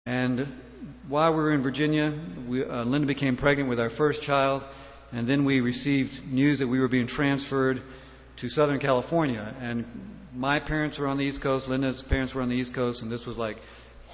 And while we were in Virginia, Linda became pregnant with our first child, and then we received news that we were being transferred to Southern California. And my parents were on the East Coast, Linda's parents were on the East Coast, and this was like,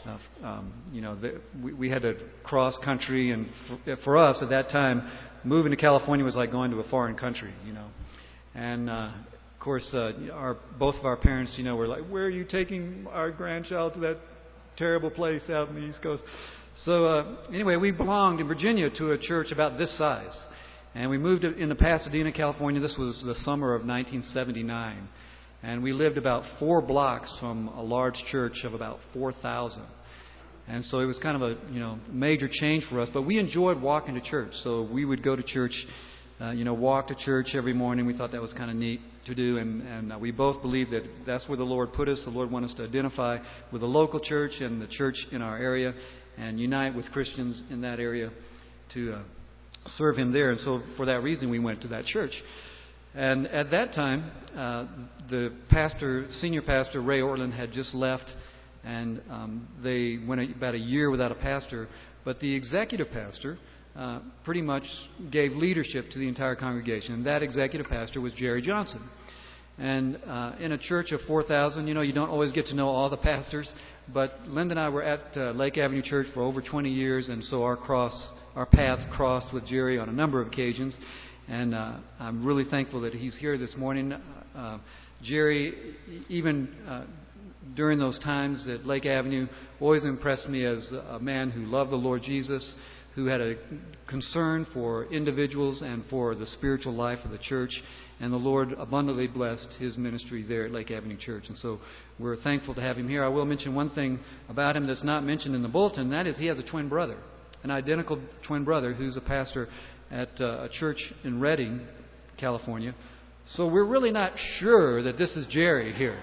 we had to cross country. And for us at that time, moving to California was like going to a foreign country, And of course, both of our parents, were like, "Where are you taking our grandchild to that terrible place out in the East Coast?" So anyway, we belonged in Virginia to a church about this size. And we moved into Pasadena, California. This was the summer of 1979. And we lived about 4 blocks from a large church of about 4,000. And so it was kind of a major change for us. But we enjoyed walking to church. So we would go to church, walk to church every morning. We thought that was kind of neat to do. And we both believed that that's where the Lord put us. The Lord wanted us to identify with the local church and the church in our area and unite with Christians in that area to serve Him there. And so for that reason, we went to that church. And at that time, the senior pastor, Ray Ortland, had just left, and they went about a year without a pastor. But the executive pastor pretty much gave leadership to the entire congregation. And that executive pastor was Jerry Johnson. And in a church of 4,000, you don't always get to know all the pastors. But Linda and I were at Lake Avenue Church for over 20 years, and so our paths crossed with Jerry on a number of occasions. And I'm really thankful that he's here this morning. Jerry, even during those times at Lake Avenue, always impressed me as a man who loved the Lord Jesus, who had a concern for individuals and for the spiritual life of the church. And the Lord abundantly blessed his ministry there at Lake Avenue Church. And so we're thankful to have him here. I will mention one thing about him that's not mentioned in the bulletin, and that is he has a twin brother, an identical twin brother who's a pastor at a church in Redding, California. So we're really not sure that this is Jerry here.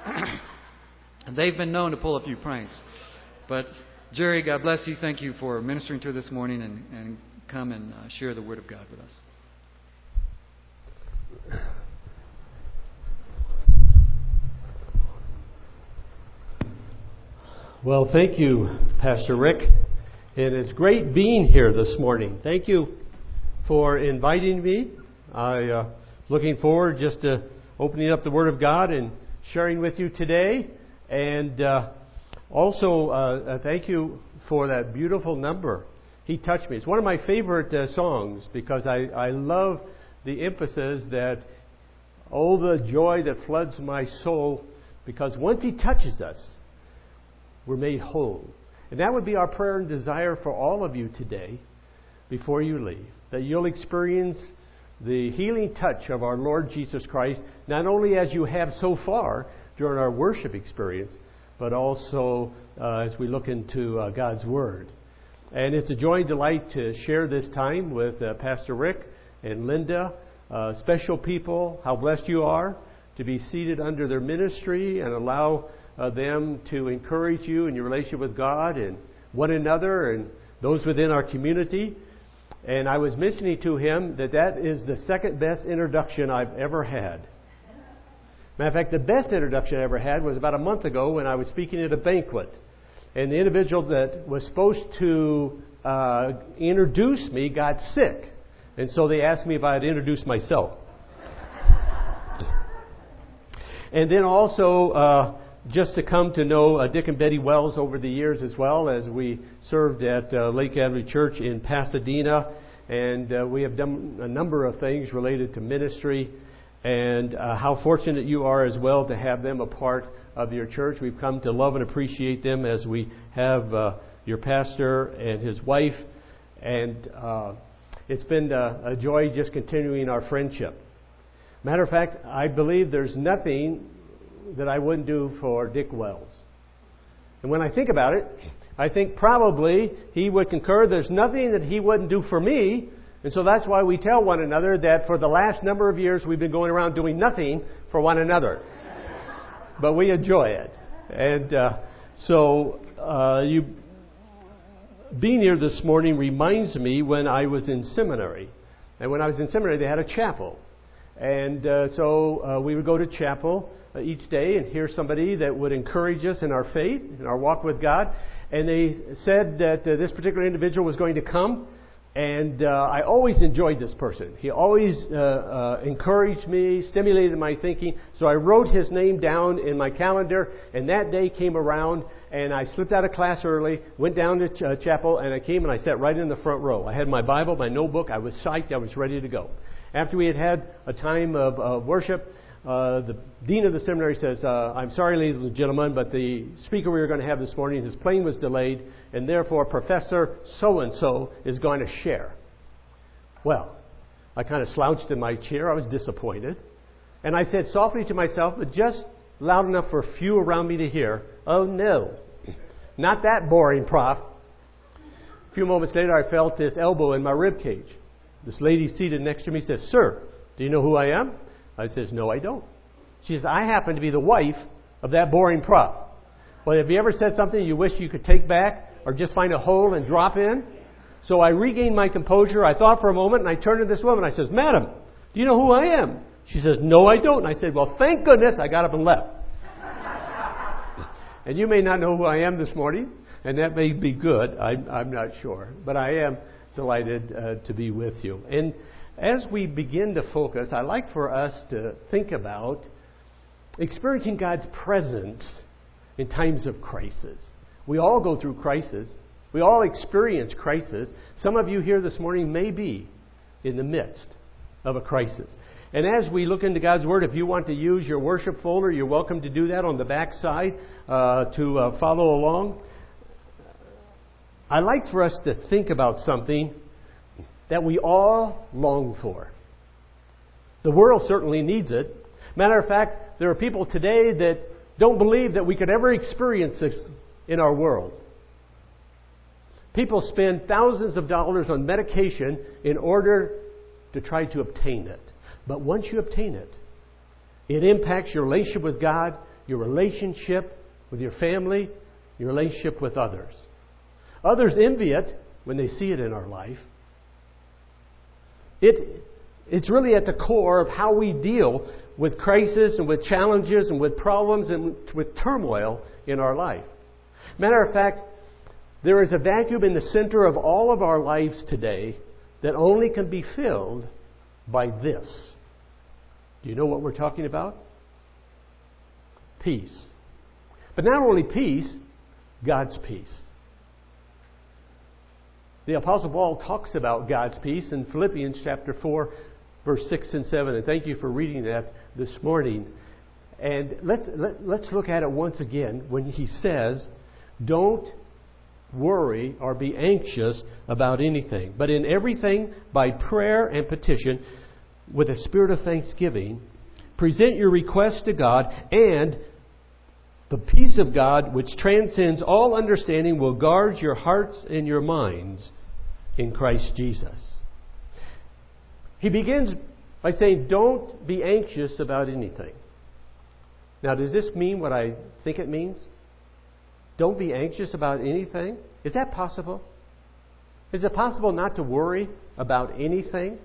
They've been known to pull a few pranks. But Jerry, God bless you. Thank you for ministering to us this morning and come and share the Word of God with us. Well, thank you, Pastor Rick. And it's great being here this morning. Thank you for inviting me. I'm looking forward just to opening up the Word of God and sharing with you today. And also, thank you for that beautiful number, He Touched Me. It's one of my favorite songs because I love the emphasis that, oh, the joy that floods my soul, because once He touches us, we're made whole. And that would be our prayer and desire for all of you today before you leave, that you'll experience the healing touch of our Lord Jesus Christ, not only as you have so far during our worship experience, but also as we look into God's Word. And it's a joy and delight to share this time with Pastor Rick and Linda, special people. How blessed you are to be seated under their ministry and allow them to encourage you in your relationship with God and one another and those within our community. And I was mentioning to him that is the second best introduction I've ever had. Matter of fact, the best introduction I ever had was about a month ago when I was speaking at a banquet. And the individual that was supposed to introduce me got sick. And so they asked me if I'd introduce myself. And then also just to come to know Dick and Betty Wells over the years as well, as we served at Lake Avenue Church in Pasadena. And we have done a number of things related to ministry. And how fortunate you are as well to have them a part of your church. We've come to love and appreciate them as we have your pastor and his wife. And it's been a joy just continuing our friendship. Matter of fact, I believe there's nothing that I wouldn't do for Dick Wells. And when I think about it, I think probably he would concur there's nothing that he wouldn't do for me. And so that's why we tell one another that for the last number of years we've been going around doing nothing for one another. But we enjoy it. And you being here this morning reminds me when I was in seminary. And when I was in seminary, they had a chapel. And so we would go to chapel each day and hear somebody that would encourage us in our faith, in our walk with God. And they said that this particular individual was going to come. And I always enjoyed this person. He always encouraged me, stimulated my thinking. So I wrote his name down in my calendar, and that day came around, and I slipped out of class early, went down to chapel, and I came and I sat right in the front row. I had my Bible, my notebook. I was psyched. I was ready to go. After we had a time of worship, the dean of the seminary says, I'm sorry, ladies and gentlemen, but the speaker we were going to have this morning, his plane was delayed, and therefore Professor so-and-so is going to share. Well, I kind of slouched in my chair. I was disappointed. And I said softly to myself, but just loud enough for a few around me to hear, oh no, not that boring, Prof. A few moments later, I felt this elbow in my rib cage. This lady seated next to me says, sir, do you know who I am? I says, no, I don't. She says, I happen to be the wife of that boring prof. Well, have you ever said something you wish you could take back or just find a hole and drop in? So I regained my composure. I thought for a moment, and I turned to this woman. I says, madam, do you know who I am? She says, no, I don't. And I said, well, thank goodness I got up and left. And you may not know who I am this morning, and that may be good. I'm not sure. But I am delighted to be with you. And as we begin to focus, I'd like for us to think about experiencing God's presence in times of crisis. We all go through crisis. We all experience crisis. Some of you here this morning may be in the midst of a crisis. And as we look into God's Word, if you want to use your worship folder, you're welcome to do that on the back side to follow along. I'd like for us to think about something that we all long for. The world certainly needs it. Matter of fact, there are people today that don't believe that we could ever experience this in our world. People spend thousands of dollars on medication in order to try to obtain it. But once you obtain it, it impacts your relationship with God, your relationship with your family, your relationship with others. Others envy it when they see it in our life. It's really at the core of how we deal with crisis and with challenges and with problems and with turmoil in our life. Matter of fact, there is a vacuum in the center of all of our lives today that only can be filled by this. Do you know what we're talking about? Peace. But not only peace, God's peace. The Apostle Paul talks about God's peace in Philippians chapter 4, verse 6 and 7. And thank you for reading that this morning. And let's look at it once again when he says, don't worry or be anxious about anything, but in everything by prayer and petition with a spirit of thanksgiving, present your requests to God, and the peace of God, which transcends all understanding, will guard your hearts and your minds in Christ Jesus. He begins by saying, don't be anxious about anything. Now, does this mean what I think it means? Don't be anxious about anything? Is that possible? Is it possible not to worry about anything?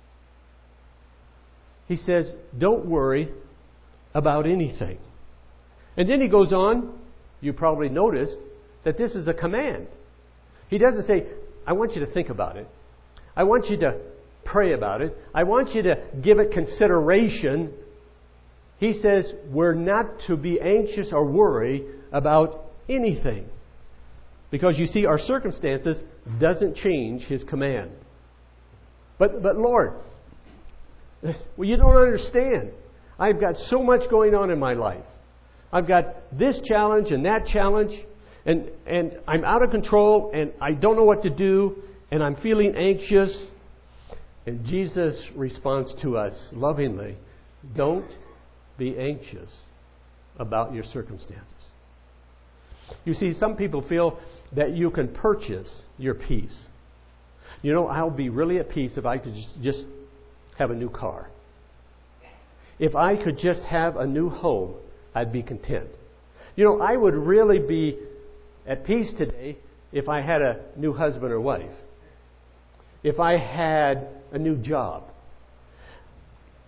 He says, don't worry about anything. And then he goes on, you probably noticed, that this is a command. He doesn't say, I want you to think about it. I want you to pray about it. I want you to give it consideration. He says, we're not to be anxious or worry about anything. Because you see, our circumstances doesn't change His command. But Lord, well, you don't understand. I've got so much going on in my life. I've got this challenge and that challenge, and I'm out of control, and I don't know what to do, and I'm feeling anxious. And Jesus responds to us lovingly, don't be anxious about your circumstances. You see, some people feel that you can purchase your peace. You know, I'll be really at peace if I could just have a new car. If I could just have a new home, I'd be content. You know, I would really be at peace today if I had a new husband or wife. If I had a new job.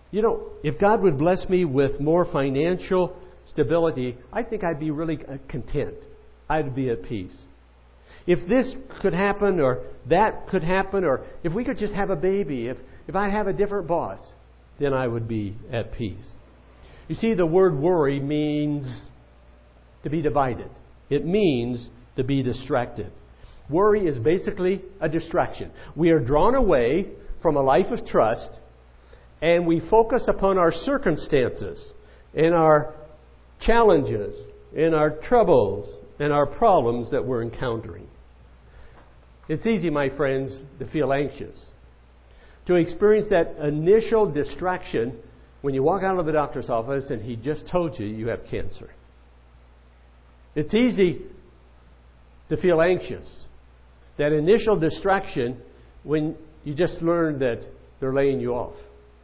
You know, if God would bless me with more financial stability, I think I'd be really content. I'd be at peace. If this could happen or that could happen, or if we could just have a baby, if I have a different boss, then I would be at peace. You see, the word worry means to be divided. It means to be distracted. Worry is basically a distraction. We are drawn away from a life of trust, and we focus upon our circumstances and our challenges and our troubles and our problems that we're encountering. It's easy, my friends, to feel anxious, to experience that initial distraction when you walk out of the doctor's office and he just told you you have cancer. It's easy to feel anxious, that initial distraction when you just learned that they're laying you off,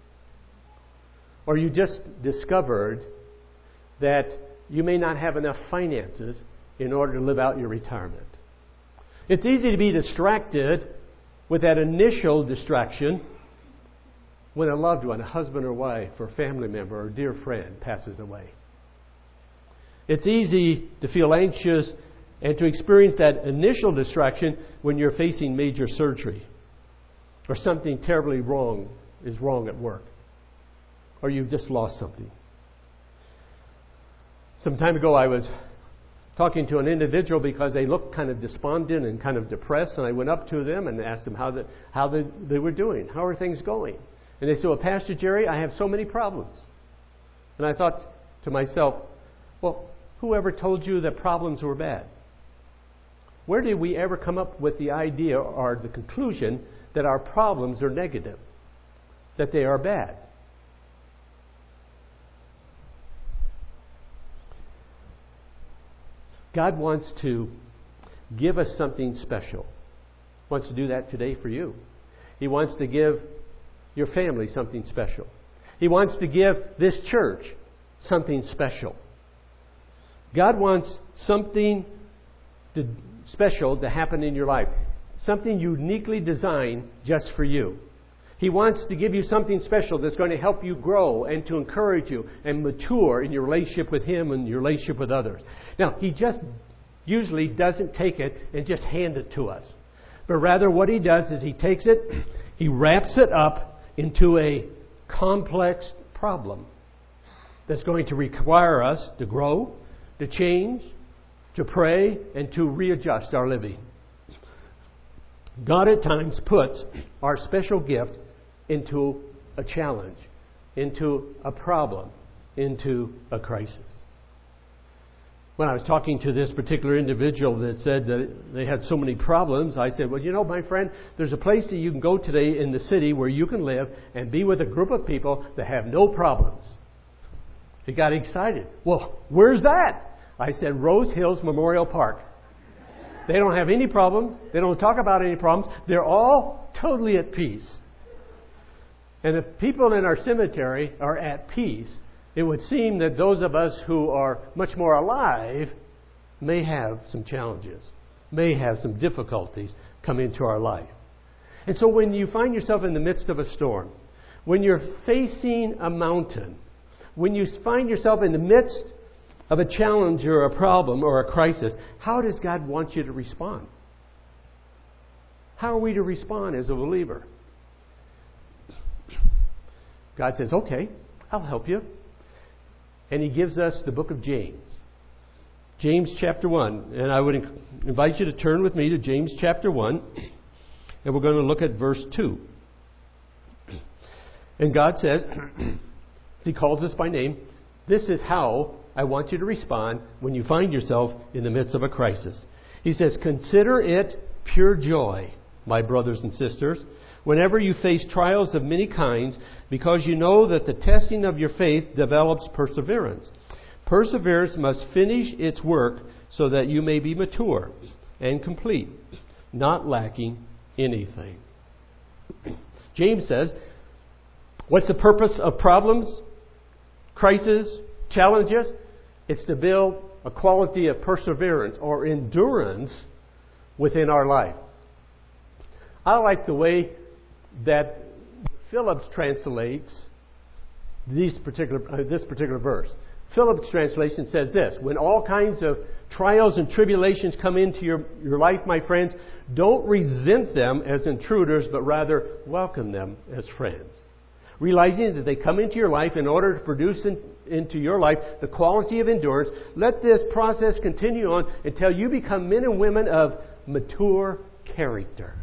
or you just discovered that you may not have enough finances in order to live out your retirement. It's easy to be distracted with that initial distraction when a loved one, a husband or wife or family member or dear friend passes away. It's easy to feel anxious and to experience that initial distraction when you're facing major surgery, or something terribly wrong is wrong at work, or you've just lost something. Some time ago I was talking to an individual because they looked kind of despondent and kind of depressed, and I went up to them and asked them how they were doing. How are things going? And they said, well, Pastor Jerry, I have so many problems. And I thought to myself, well, whoever told you that problems were bad? Where did we ever come up with the idea or the conclusion that our problems are negative, that they are bad? God wants to give us something special. He wants to do that today for you. He wants to give your family something special. He wants to give this church something special. God wants something special to happen in your life. Something uniquely designed just for you. He wants to give you something special that's going to help you grow and to encourage you and mature in your relationship with Him and your relationship with others. Now, He just usually doesn't take it and just hand it to us. But rather what He does is He takes it, He wraps it up into a complex problem that's going to require us to grow, to change, to pray, and to readjust our living. God at times puts our special gift into a challenge, into a problem, into a crisis. When I was talking to this particular individual that said that they had so many problems, I said, well, you know, my friend, there's a place that you can go today in the city where you can live and be with a group of people that have no problems. He got excited. Well, where's that? I said, Rose Hills Memorial Park. They don't have any problems. They don't talk about any problems. They're all totally at peace. And if people in our cemetery are at peace, it would seem that those of us who are much more alive may have some challenges, may have some difficulties come into our life. And so when you find yourself in the midst of a storm, when you're facing a mountain, when you find yourself in the midst of a challenge or a problem or a crisis, how does God want you to respond? How are we to respond as a believer? God says, okay, I'll help you. And He gives us the book of James. James chapter 1. And I would invite you to turn with me to James chapter 1. And we're going to look at verse 2. And God says, He calls us by name, this is how I want you to respond when you find yourself in the midst of a crisis. He says, consider it pure joy, my brothers and sisters, whenever you face trials of many kinds, because you know that the testing of your faith develops perseverance. Perseverance must finish its work so that you may be mature and complete, not lacking anything. James says, what's the purpose of problems, crises, challenges? It's to build a quality of perseverance or endurance within our life. I like the way that Phillips translates this particular verse. Phillips' translation says this: when all kinds of trials and tribulations come into your life, my friends, don't resent them as intruders, but rather welcome them as friends. Realizing that they come into your life in order to produce into your life the quality of endurance, let this process continue on until you become men and women of mature character.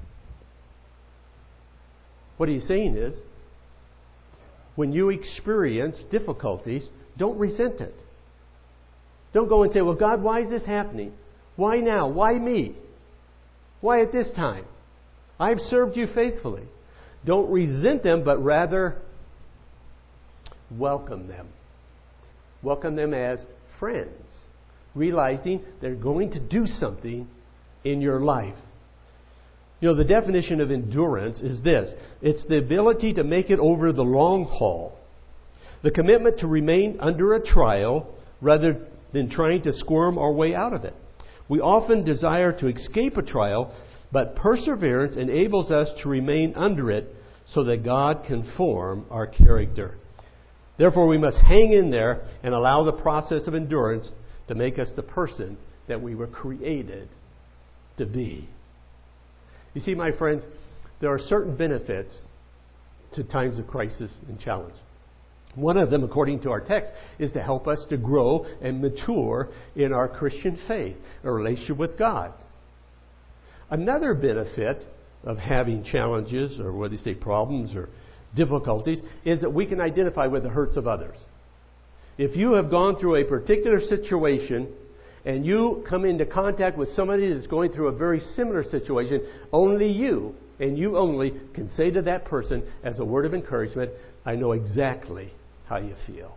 What he's saying is, when you experience difficulties, don't resent it. Don't go and say, well, God, why is this happening? Why now? Why me? Why at this time? I've served you faithfully. Don't resent them, but rather welcome them. Welcome them as friends, realizing they're going to do something in your life. You know, the definition of endurance is this: it's the ability to make it over the long haul. The commitment to remain under a trial rather than trying to squirm our way out of it. We often desire to escape a trial, but perseverance enables us to remain under it so that God can form our character. Therefore, we must hang in there and allow the process of endurance to make us the person that we were created to be. You see, my friends, there are certain benefits to times of crisis and challenge. One of them, according to our text, is to help us to grow and mature in our Christian faith, a relationship with God. Another benefit of having challenges, or whether you say problems or difficulties, is that we can identify with the hurts of others. If you have gone through a particular situation and you come into contact with somebody that's going through a very similar situation, only you, and you only, can say to that person as a word of encouragement, I know exactly how you feel.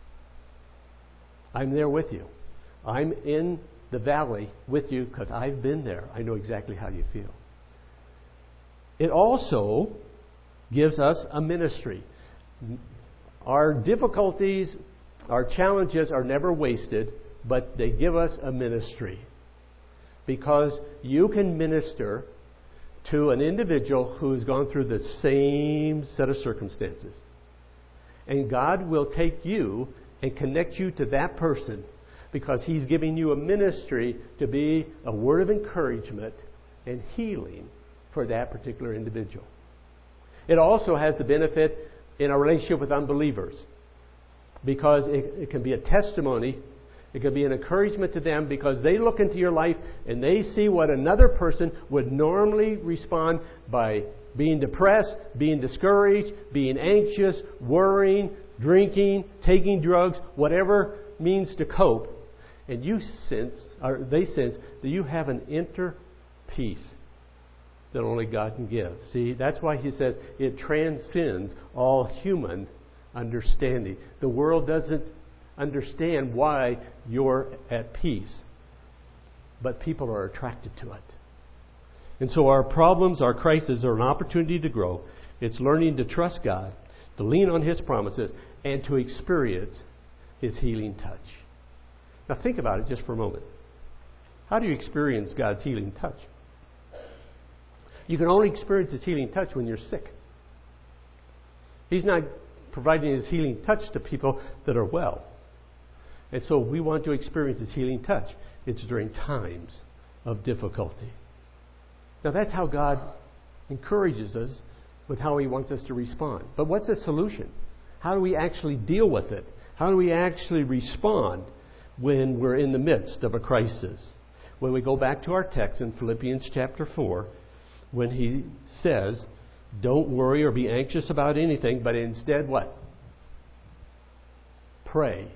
I'm there with you. I'm in the valley with you because I've been there. I know exactly how you feel. It also gives us a ministry. Our difficulties, our challenges are never wasted, but they give us a ministry. Because you can minister to an individual who has gone through the same set of circumstances. And God will take you and connect you to that person because He's giving you a ministry to be a word of encouragement and healing for that particular individual. It also has the benefit in a relationship with unbelievers because it can be a testimony. It can be an encouragement to them because they look into your life and they see what another person would normally respond by being depressed, being discouraged, being anxious, worrying, drinking, taking drugs, whatever means to cope. And you sense, or they sense, that you have an inner peace that only God can give. See, that's why He says it transcends all human understanding. The world doesn't understand why you're at peace, but people are attracted to it. And so our problems, our crises are an opportunity to grow. It's learning to trust God, to lean on His promises, and to experience His healing touch. Now think about it just for a moment. How do you experience God's healing touch? You can only experience His healing touch when you're sick. He's not providing His healing touch to people that are well. And so we want to experience His healing touch. It's during times of difficulty. Now that's how God encourages us with how He wants us to respond. But what's the solution? How do we actually deal with it? How do we actually respond when we're in the midst of a crisis? When we go back to our text in Philippians chapter 4, when he says, don't worry or be anxious about anything, but instead what? Pray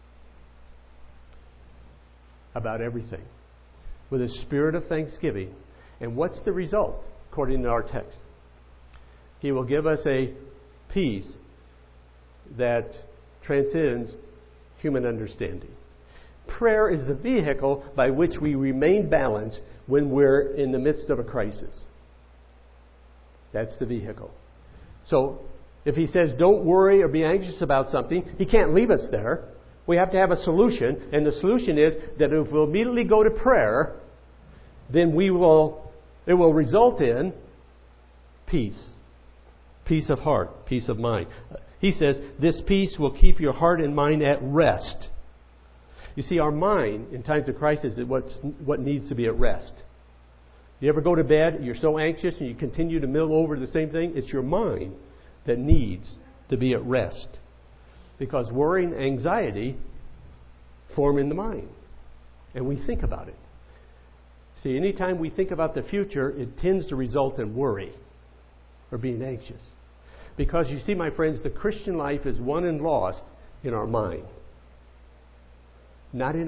about everything with a spirit of thanksgiving. And what's the result, according to our text? He will give us a peace that transcends human understanding. Prayer is the vehicle by which we remain balanced when we're in the midst of a crisis. That's the vehicle. So, if He says don't worry or be anxious about something, He can't leave us there. We have to have a solution, and the solution is that if we'll immediately go to prayer, then it will result in peace. Peace of heart, peace of mind. He says, this peace will keep your heart and mind at rest. You see, our mind in times of crisis is what needs to be at rest. You ever go to bed, you're so anxious and you continue to mill over the same thing? It's your mind that needs to be at rest. Because worry and anxiety form in the mind. And we think about it. See, anytime we think about the future, it tends to result in worry or being anxious. Because you see, my friends, the Christian life is won and lost in our mind, not in